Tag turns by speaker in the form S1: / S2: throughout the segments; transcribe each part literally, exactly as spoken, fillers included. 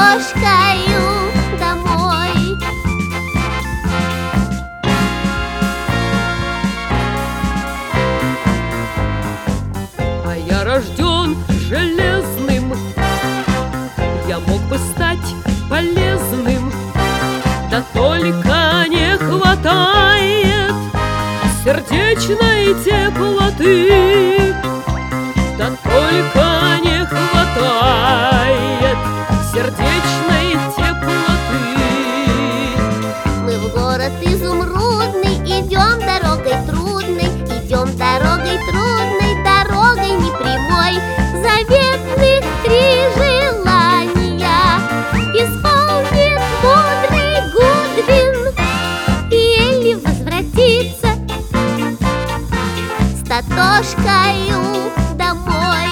S1: Татошкою домой.
S2: А я рожден железным, я мог бы стать полезным, да только не хватает сердечной теплоты. Да только не хватает сердечной теплоты.
S1: Мы в город изумрудный идем дорогой трудной, идем дорогой трудной, дорогой непрямой. Заветных три желания исполнит мудрый Гудвин, и Элли возвратится с Татошкою домой.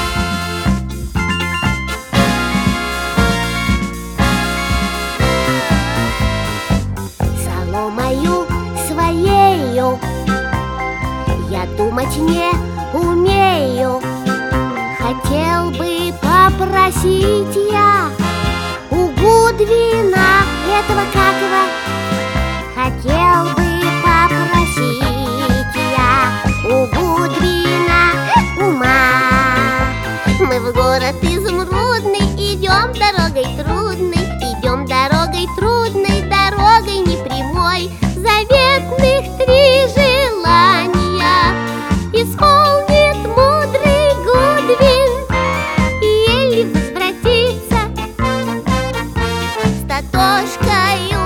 S1: Соломою своею я думать не умею. Хотел бы попросить я у Гудвина этого как его. Хотел бы попросить я у Гудвина ума. Мы в город изумрудный идем дорогой трудной, идем дорогой трудной, дорогой непрямой. Заветных три желания исполнит мудрый Гудвин, и Элли возвратится с Татошкою